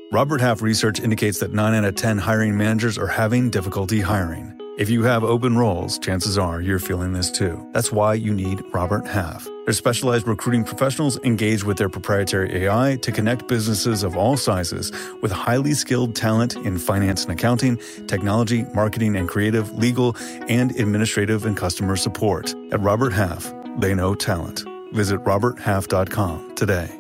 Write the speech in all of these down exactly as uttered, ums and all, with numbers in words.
Robert Half research indicates that nine out of ten hiring managers are having difficulty hiring. If you have open roles, chances are you're feeling this too. That's why you need Robert Half. Their specialized recruiting professionals engage with their proprietary A I to connect businesses of all sizes with highly skilled talent in finance and accounting, technology, marketing and creative, legal, and administrative and customer support. At Robert Half, they know talent. Visit robert half dot com today.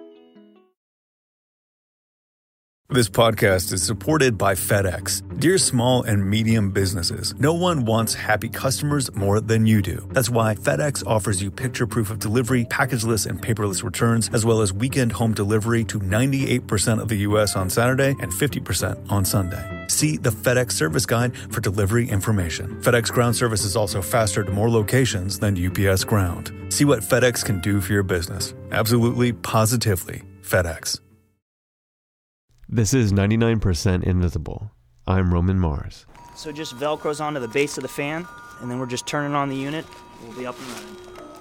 This podcast is supported by FedEx. Dear small and medium businesses, no one wants happy customers more than you do. That's why FedEx offers you picture proof of delivery, packageless and paperless returns, as well as weekend home delivery to ninety-eight percent of the U S on Saturday and fifty percent on Sunday. See the FedEx service guide for delivery information. FedEx Ground service is also faster to more locations than U P S Ground. See what FedEx can do for your business. Absolutely, positively, FedEx. This is ninety-nine percent Invisible. I'm Roman Mars. So it just Velcros onto the base of the fan, and then we're just turning on the unit. We'll be up and running.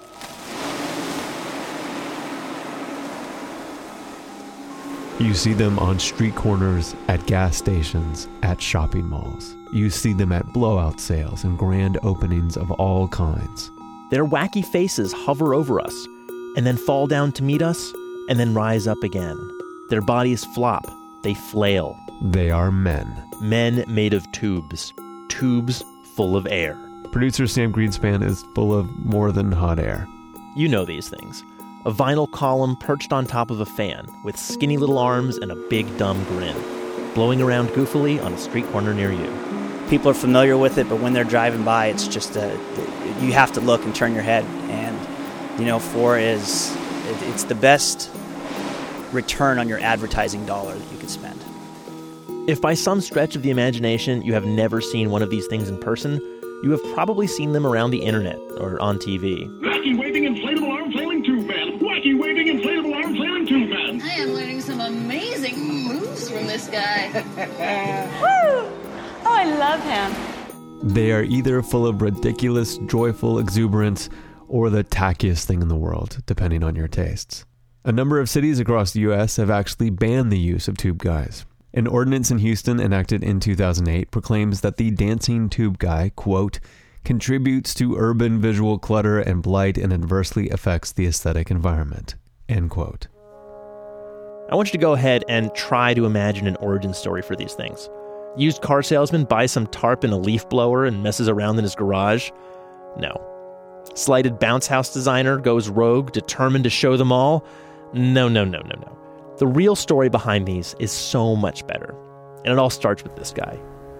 You see them on street corners, at gas stations, at shopping malls. You see them at blowout sales and grand openings of all kinds. Their wacky faces hover over us, and then fall down to meet us, and then rise up again. Their bodies flop. They flail. They are men. Men made of tubes. Tubes full of air. Producer Sam Greenspan is full of more than hot air. You know these things. A vinyl column perched on top of a fan, with skinny little arms and a big dumb grin, blowing around goofily on a street corner near you. People are familiar with it, but when they're driving by, it's just a, you have to look and turn your head. And, you know, four is, it, it's the best return on your advertising dollar that you could spend. If by some stretch of the imagination you have never seen one of these things in person, you have probably seen them around the internet or on T V. Wacky waving inflatable arm flailing tube man. Wacky waving inflatable arm flailing tube man. I am learning some amazing moves from this guy. Woo! Oh, I love him. They are either full of ridiculous, joyful exuberance or the tackiest thing in the world, depending on your tastes. A number of cities across the U S have actually banned the use of tube guys. An ordinance in Houston enacted in two thousand eight proclaims that the dancing tube guy, quote, contributes to urban visual clutter and blight and adversely affects the aesthetic environment, end quote. I want you to go ahead and try to imagine an origin story for these things. Used car salesman buys some tarp and a leaf blower and messes around in his garage? No. Slighted bounce house designer goes rogue, determined to show them all? No, no, no, no, no. The real story behind these is so much better. And it all starts with this guy.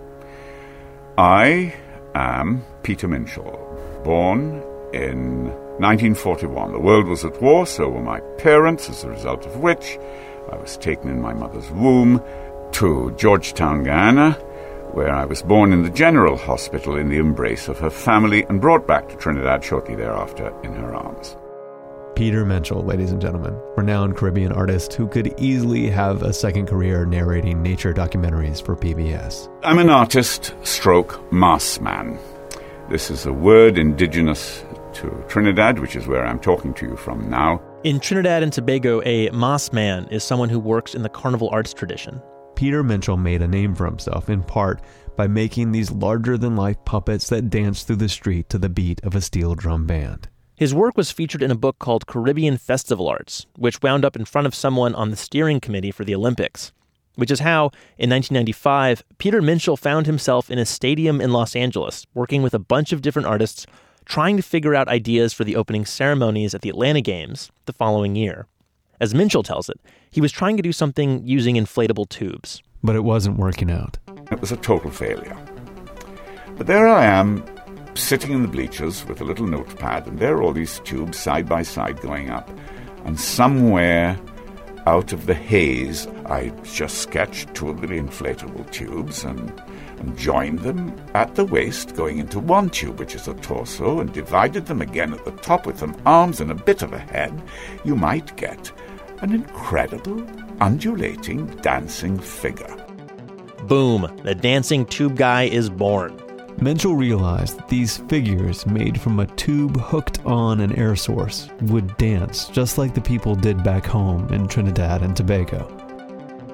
I am Peter Minshall, born in nineteen forty-one. The world was at war, so were my parents, as a result of which I was taken in my mother's womb to Georgetown, Guyana, where I was born in the General Hospital in the embrace of her family and brought back to Trinidad shortly thereafter in her arms. Peter Minshall, ladies and gentlemen, renowned Caribbean artist who could easily have a second career narrating nature documentaries for P B S. I'm an artist stroke mass man. This is a word indigenous to Trinidad, which is where I'm talking to you from now. In Trinidad and Tobago, a mass man is someone who works in the carnival arts tradition. Peter Minshall made a name for himself in part by making these larger-than-life puppets that dance through the street to the beat of a steel drum band. His work was featured in a book called Caribbean Festival Arts, which wound up in front of someone on the steering committee for the Olympics. Which is how, in nineteen ninety-five, Peter Minshall found himself in a stadium in Los Angeles, working with a bunch of different artists, trying to figure out ideas for the opening ceremonies at the Atlanta Games the following year. As Minshall tells it, he was trying to do something using inflatable tubes. But it wasn't working out. It was a total failure. But there I am, sitting in the bleachers with a little notepad, and there are all these tubes side by side going up. And somewhere out of the haze, I just sketched two of the inflatable tubes and, and joined them at the waist, going into one tube, which is a torso, and divided them again at the top with some arms and a bit of a head. You might get an incredible, undulating, dancing figure. Boom, the dancing tube guy is born. Minshall realized that these figures made from a tube hooked on an air source would dance just like the people did back home in Trinidad and Tobago.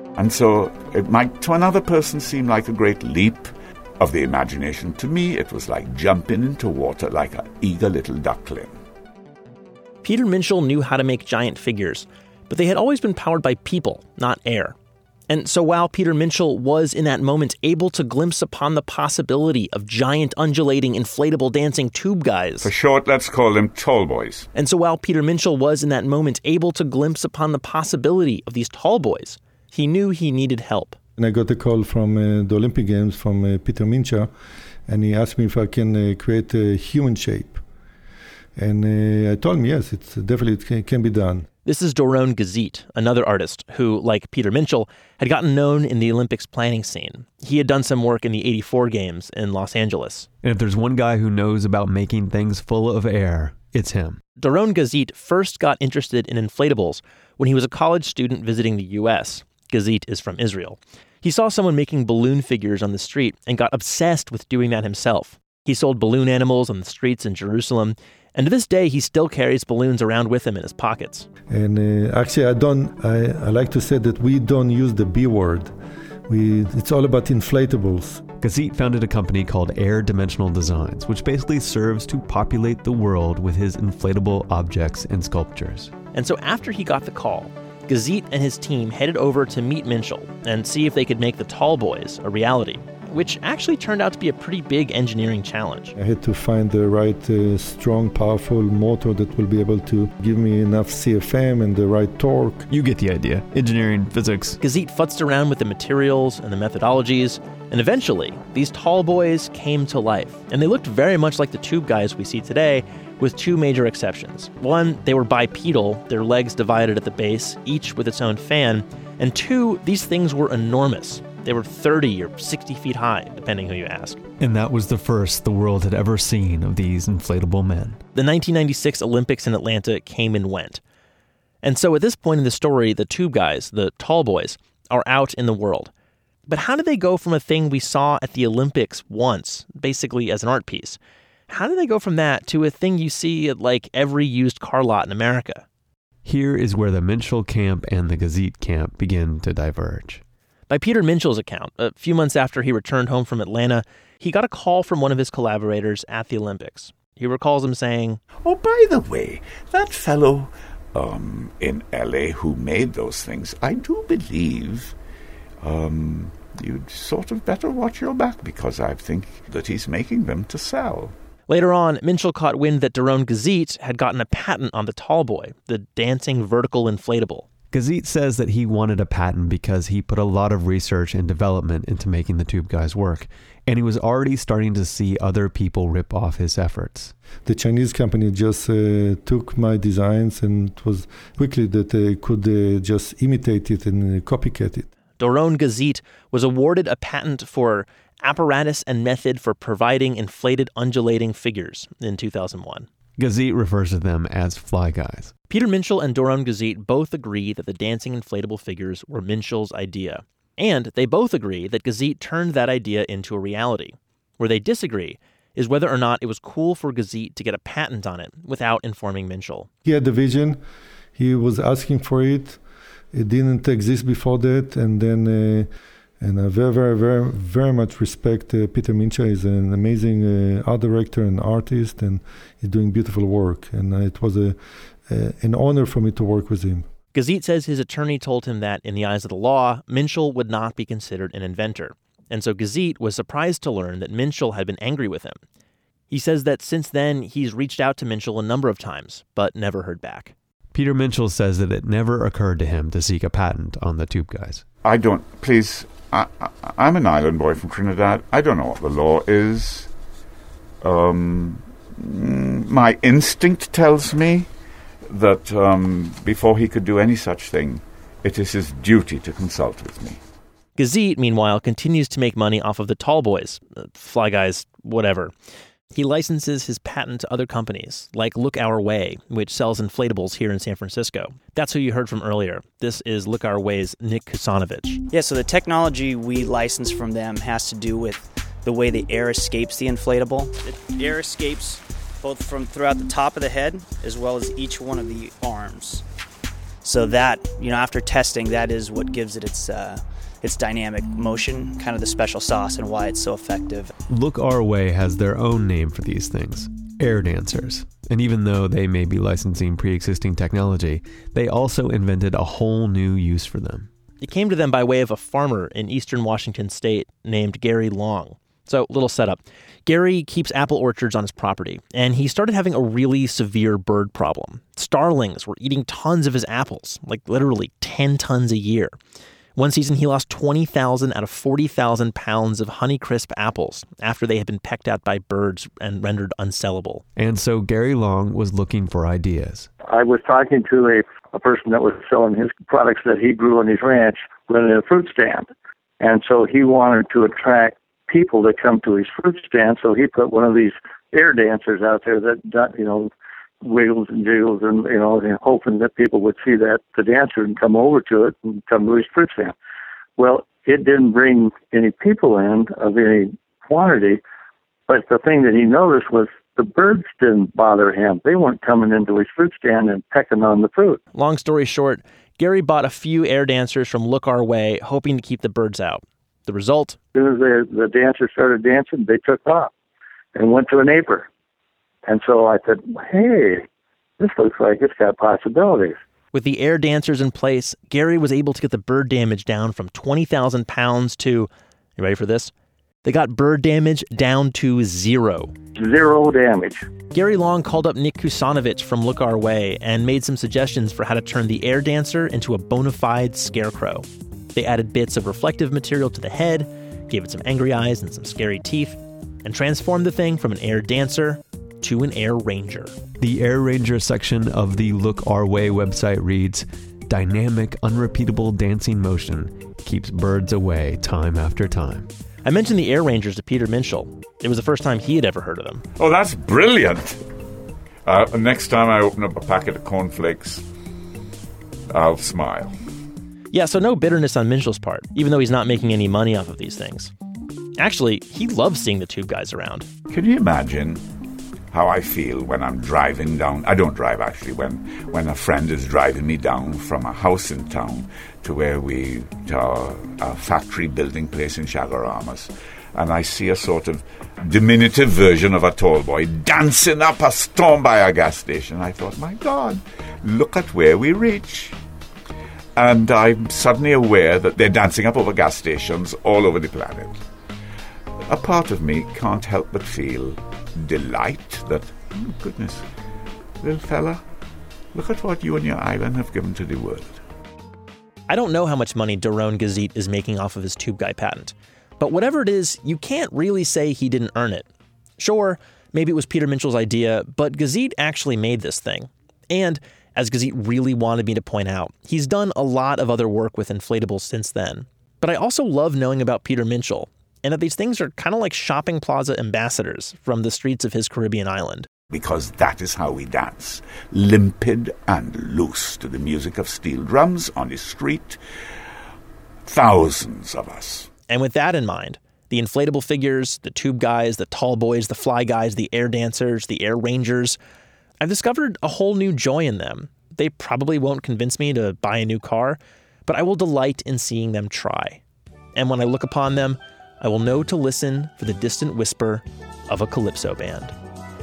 And so it might to another person seem like a great leap of the imagination. To me, it was like jumping into water like an eager little duckling. Peter Minshall knew how to make giant figures, but they had always been powered by people, not air. And so while Peter Minshall was in that moment able to glimpse upon the possibility of giant undulating inflatable dancing tube guys. For short, let's call them tall boys. And so while Peter Minshall was in that moment able to glimpse upon the possibility of these tall boys, he knew he needed help. And I got a call from uh, the Olympic Games from uh, Peter Minshall, and he asked me if I can uh, create a human shape. And uh, I told him, yes, it's definitely it can, can be done. This is Doron Gazit, another artist who, like Peter Minshall, had gotten known in the Olympics planning scene. He had done some work in the eighty-four Games in Los Angeles. And if there's one guy who knows about making things full of air, it's him. Doron Gazit first got interested in inflatables when he was a college student visiting the U S. Gazit is from Israel. He saw someone making balloon figures on the street and got obsessed with doing that himself. He sold balloon animals on the streets in Jerusalem, and to this day, he still carries balloons around with him in his pockets. And uh, actually, I don't. I, I like to say that we don't use the B word. We it's all about inflatables. Gazit founded a company called Air Dimensional Designs, which basically serves to populate the world with his inflatable objects and sculptures. And so after he got the call, Gazit and his team headed over to meet Minshall and see if they could make the tall boys a reality, which actually turned out to be a pretty big engineering challenge. I had to find the right uh, strong, powerful motor that will be able to give me enough C F M and the right torque. You get the idea. Engineering, physics. Gazit futzed around with the materials and the methodologies, and eventually, these tall boys came to life. And they looked very much like the tube guys we see today, with two major exceptions. One, they were bipedal, their legs divided at the base, each with its own fan. And two, these things were enormous. They were thirty or sixty feet high, depending who you ask. And that was the first the world had ever seen of these inflatable men. The nineteen ninety-six Olympics in Atlanta came and went. And so at this point in the story, the tube guys, the tall boys, are out in the world. But how did they go from a thing we saw at the Olympics once, basically as an art piece? How did they go from that to a thing you see at like every used car lot in America? Here is where the Minshall camp and the Gazit camp begin to diverge. By Peter Minshall's account, a few months after he returned home from Atlanta, he got a call from one of his collaborators at the Olympics. He recalls him saying, "Oh, by the way, that fellow um, in L A who made those things, I do believe um, you'd sort of better watch your back because I think that he's making them to sell." Later on, Minshall caught wind that Doron Gazit had gotten a patent on the tall boy, the dancing vertical inflatable. Gazit says that he wanted a patent because he put a lot of research and development into making the tube guys work, and he was already starting to see other people rip off his efforts. The Chinese company just uh, took my designs, and it was quickly that they could uh, just imitate it and uh, copycat it. Doron Gazit was awarded a patent for apparatus and method for providing inflated undulating figures in two thousand one. Gazit refers to them as fly guys. Peter Minshall and Doron Gazit both agree that the dancing inflatable figures were Minshall's idea. And they both agree that Gazit turned that idea into a reality. Where they disagree is whether or not it was cool for Gazit to get a patent on it without informing Minshall. He had the vision. He was asking for it. It didn't exist before that. And then... Uh, And I very, very, very, very much respect uh, Peter Minshall. He's an amazing uh, art director and artist, and he's doing beautiful work. And uh, it was a, uh, an honor for me to work with him. Gazit says his attorney told him that, in the eyes of the law, Minshall would not be considered an inventor. And so Gazit was surprised to learn that Minshall had been angry with him. He says that since then, he's reached out to Minshall a number of times, but never heard back. Peter Minshall says that it never occurred to him to seek a patent on the tube guys. I don't, please... I, I, I'm an island boy from Trinidad. I don't know what the law is. Um, my instinct tells me that um, before he could do any such thing, it is his duty to consult with me. Gazit, meanwhile, continues to make money off of the tall boys, uh, fly guys, whatever. He licenses his patent to other companies, like Look Our Way, which sells inflatables here in San Francisco. That's who you heard from earlier. This is Look Our Way's Nick Kusanovich. Yeah, so the technology we license from them has to do with the way the air escapes the inflatable. The air escapes both from throughout the top of the head as well as each one of the arms. So that, you know, after testing, that is what gives it its uh, its dynamic motion, kind of the special sauce and why it's so effective. Look Our Way has their own name for these things, air dancers. And even though they may be licensing pre-existing technology, they also invented a whole new use for them. It came to them by way of a farmer in eastern Washington state named Gary Long. So, little setup. Gary keeps apple orchards on his property, and he started having a really severe bird problem. Starlings were eating tons of his apples, like literally ten tons a year. One season, he lost twenty thousand out of forty thousand pounds of Honeycrisp apples after they had been pecked at by birds and rendered unsellable. And so Gary Long was looking for ideas. I was talking to a, a person that was selling his products that he grew on his ranch with a fruit stand. And so he wanted to attract people that come to his fruit stand, so he put one of these air dancers out there that, you know, wiggles and jiggles, and, you know, and hoping that people would see that, the dancer, and come over to it and come to his fruit stand. Well, it didn't bring any people in of any quantity, but the thing that he noticed was the birds didn't bother him. They weren't coming into his fruit stand and pecking on the fruit. Long story short, Gary bought a few air dancers from Look Our Way, hoping to keep the birds out. The result? As soon as the, the dancers started dancing, they took off and went to a neighbor. And so I said, hey, this looks like it's got possibilities. With the air dancers in place, Gary was able to get the bird damage down from twenty thousand pounds to, you ready for this? They got bird damage down to zero. Zero damage. Gary Long called up Nick Kusanovich from Look Our Way and made some suggestions for how to turn the air dancer into a bona fide scarecrow. They added bits of reflective material to the head, gave it some angry eyes and some scary teeth, and transformed the thing from an air dancer to an air ranger. The Air Ranger section of the Look Our Way website reads, "Dynamic, unrepeatable dancing motion keeps birds away time after time." I mentioned the Air Rangers to Peter Minshall. It was the first time he had ever heard of them. Oh, that's brilliant. Uh, next time I open up a packet of cornflakes, I'll smile. Yeah, so no bitterness on Minshall's part, even though he's not making any money off of these things. Actually, he loves seeing the tube guys around. Can you imagine how I feel when I'm driving down? I don't drive, actually. When when a friend is driving me down from a house in town to where we, to our, our factory building place in Chaguaramas, and I see a sort of diminutive version of a tall boy dancing up a storm by a gas station. I thought, my God, look at where we reach. And I'm suddenly aware that they're dancing up over gas stations all over the planet. A part of me can't help but feel delight that, oh goodness, little fella, look at what you and your island have given to the world. I don't know how much money Doron Gazit is making off of his tube guy patent, but whatever it is, you can't really say he didn't earn it. Sure, maybe it was Peter Minshall's idea, but Gazit actually made this thing. And as Gazit really wanted me to point out, he's done a lot of other work with inflatables since then. But I also love knowing about Peter Minshall, and that these things are kind of like shopping plaza ambassadors from the streets of his Caribbean island. Because that is how we dance, limpid and loose to the music of steel drums on the street. Thousands of us. And with that in mind, the inflatable figures, the tube guys, the tall boys, the fly guys, the air dancers, the air rangers, I've discovered a whole new joy in them. They probably won't convince me to buy a new car, but I will delight in seeing them try. And when I look upon them, I will know to listen for the distant whisper of a calypso band.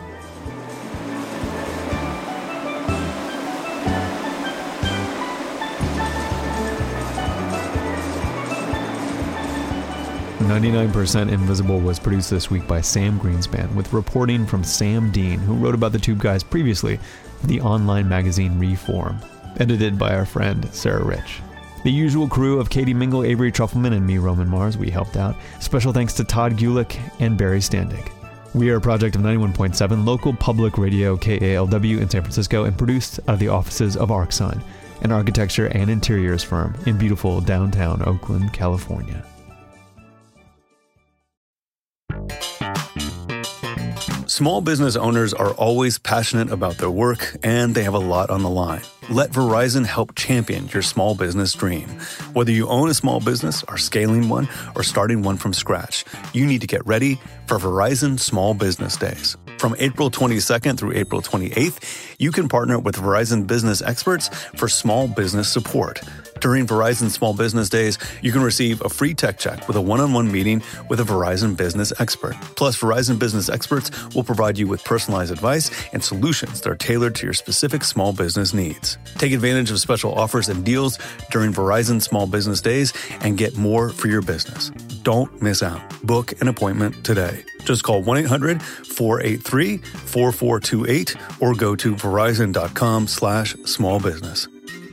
ninety-nine percent Invisible was produced this week by Sam Greenspan, with reporting from Sam Dean, who wrote about the Tube Guys previously for the online magazine Reform, edited by our friend Sarah Rich. The usual crew of Katie Mingle, Avery Trufelman, and me, Roman Mars, we helped out. Special thanks to Todd Gulick and Barry Standig. We are a project of ninety-one point seven local public radio K A L W in San Francisco and produced out of the offices of ArcSign, an architecture and interiors firm in beautiful downtown Oakland, California. Small business owners are always passionate about their work, and they have a lot on the line. Let Verizon help champion your small business dream. Whether you own a small business, are scaling one, or starting one from scratch, you need to get ready for Verizon Small Business Days. From April twenty-second through April twenty-eighth, you can partner with Verizon business experts for small business support. During Verizon Small Business Days, you can receive a free tech check with a one-on-one meeting with a Verizon business expert. Plus, Verizon business experts will provide you with personalized advice and solutions that are tailored to your specific small business needs. Take advantage of special offers and deals during Verizon Small Business Days and get more for your business. Don't miss out. Book an appointment today. Just call one eight hundred four eight three four four two eight or go to verizon.com slash small business.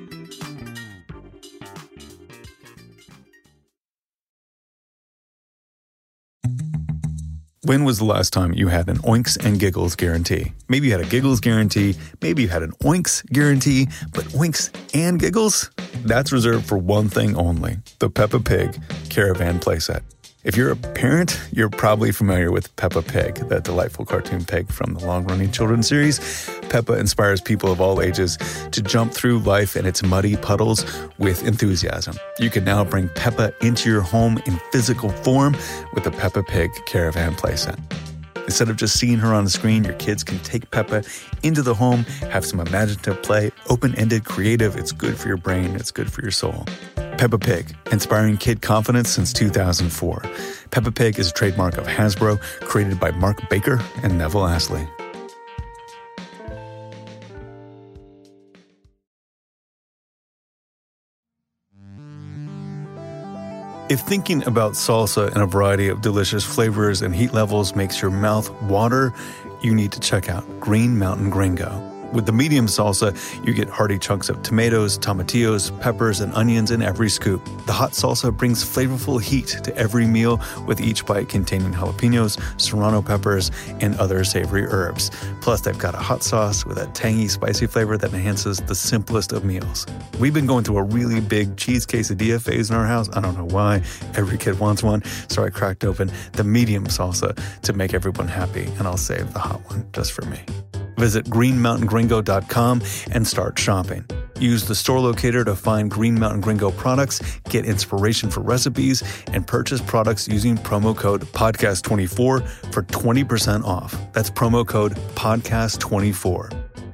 When was the last time you had an Oinks and Giggles guarantee? Maybe you had a Giggles guarantee, maybe you had an Oinks guarantee, but Oinks and Giggles? That's reserved for one thing only, the Peppa Pig Caravan Playset. If you're a parent, you're probably familiar with Peppa Pig, that delightful cartoon pig from the long-running children's series. Peppa inspires people of all ages to jump through life and its muddy puddles with enthusiasm. You can now bring Peppa into your home in physical form with the Peppa Pig Caravan Playset. Instead of just seeing her on the screen, your kids can take Peppa into the home, have some imaginative play, open-ended, creative. It's good for your brain. It's good for your soul. Peppa Pig, inspiring kid confidence since two thousand four. Peppa Pig is a trademark of Hasbro, created by Mark Baker and Neville Astley. If thinking about salsa in a variety of delicious flavors and heat levels makes your mouth water, you need to check out Green Mountain Gringo. With the medium salsa, you get hearty chunks of tomatoes, tomatillos, peppers, and onions in every scoop. The hot salsa brings flavorful heat to every meal, with each bite containing jalapenos, serrano peppers, and other savory herbs. Plus, they've got a hot sauce with a tangy, spicy flavor that enhances the simplest of meals. We've been going through a really big cheese quesadilla phase in our house. I don't know why. Every kid wants one, so I cracked open the medium salsa to make everyone happy, and I'll save the hot one just for me. Visit green mountain gringo dot com and start shopping. Use the store locator to find Green Mountain Gringo products, get inspiration for recipes, and purchase products using promo code podcast twenty-four for twenty percent off. That's promo code podcast twenty-four.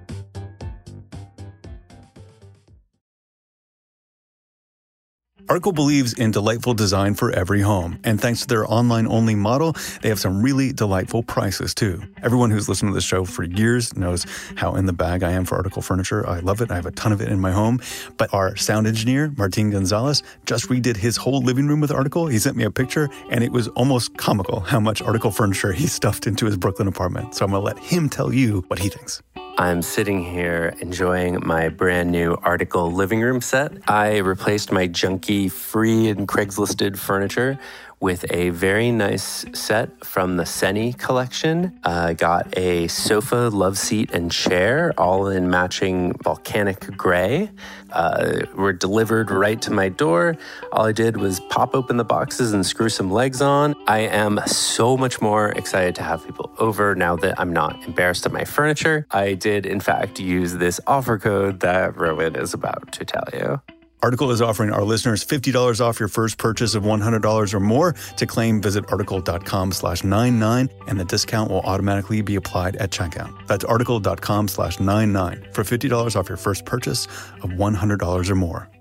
Article believes in delightful design for every home, and thanks to their online-only model, they have some really delightful prices, too. Everyone who's listened to this show for years knows how in the bag I am for Article furniture. I love it. I have a ton of it in my home. But our sound engineer, Martin Gonzalez, just redid his whole living room with Article. He sent me a picture, and it was almost comical how much Article furniture he stuffed into his Brooklyn apartment. So I'm going to let him tell you what he thinks. I'm sitting here enjoying my brand new Article living room set. I replaced my junky free and Craigslisted furniture with a very nice set from the Seni collection. I uh, got a sofa, love seat, and chair, all in matching volcanic gray. Uh, were delivered right to my door. All I did was pop open the boxes and screw some legs on. I am so much more excited to have people over now that I'm not embarrassed of my furniture. I did, in fact, use this offer code that Rowan is about to tell you. Article is offering our listeners fifty dollars off your first purchase of one hundred dollars or more. To claim, visit article.com slash 99, and the discount will automatically be applied at checkout. That's article.com slash 99 for fifty dollars off your first purchase of one hundred dollars or more.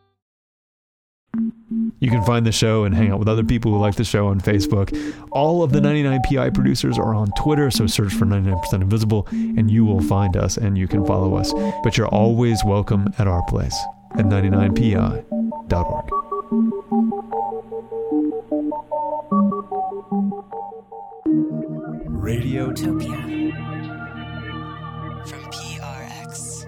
You can find the show and hang out with other people who like the show on Facebook. All of the ninety-nine P I producers are on Twitter, so search for ninety-nine percent Invisible and you will find us and you can follow us. But you're always welcome at our place at ninety-nine P I dot org. Radiotopia from P R X.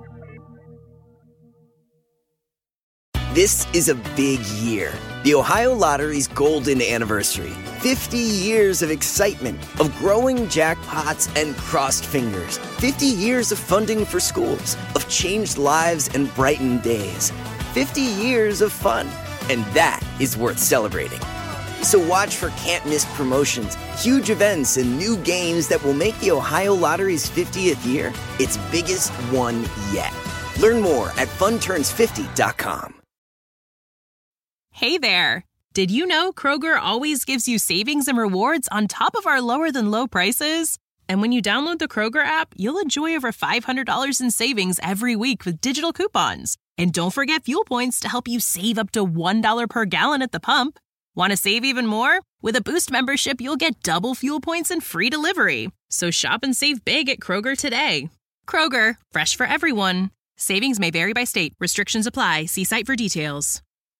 This is a big year. The Ohio Lottery's golden anniversary. fifty years of excitement, of growing jackpots and crossed fingers. fifty years of funding for schools, of changed lives and brightened days. fifty years of fun, and that is worth celebrating. So watch for can't-miss promotions, huge events, and new games that will make the Ohio Lottery's fiftieth year its biggest one yet. Learn more at fun turns fifty dot com. Hey there! Did you know Kroger always gives you savings and rewards on top of our lower-than-low prices? And when you download the Kroger app, you'll enjoy over five hundred dollars in savings every week with digital coupons. And don't forget fuel points to help you save up to one dollar per gallon at the pump. Want to save even more? With a Boost membership, you'll get double fuel points and free delivery. So shop and save big at Kroger today. Kroger, fresh for everyone. Savings may vary by state. Restrictions apply. See site for details.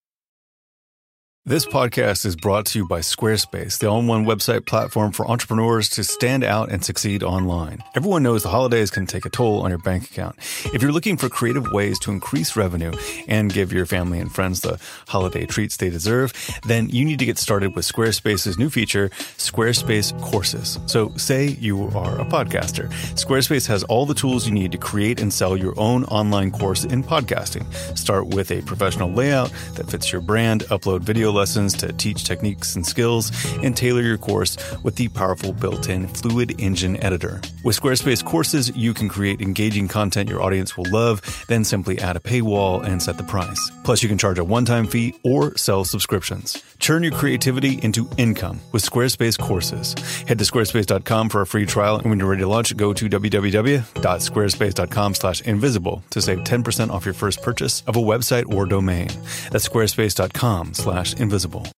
This podcast is brought to you by Squarespace, the all-in-one website platform for entrepreneurs to stand out and succeed online. Everyone knows the holidays can take a toll on your bank account. If you're looking for creative ways to increase revenue and give your family and friends the holiday treats they deserve, then you need to get started with Squarespace's new feature, Squarespace Courses. So say you are a podcaster. Squarespace has all the tools you need to create and sell your own online course in podcasting. Start with a professional layout that fits your brand, upload video lessons to teach techniques and skills, and tailor your course with the powerful built-in Fluid Engine editor. With Squarespace Courses, you can create engaging content your audience will love, then simply add a paywall and set the price. Plus, you can charge a one-time fee or sell subscriptions. Turn your creativity into income with Squarespace Courses. Head to squarespace dot com for a free trial, and when you're ready to launch, go to w w w dot squarespace dot com slash invisible to save ten percent off your first purchase of a website or domain. That's squarespace dot com slash invisible.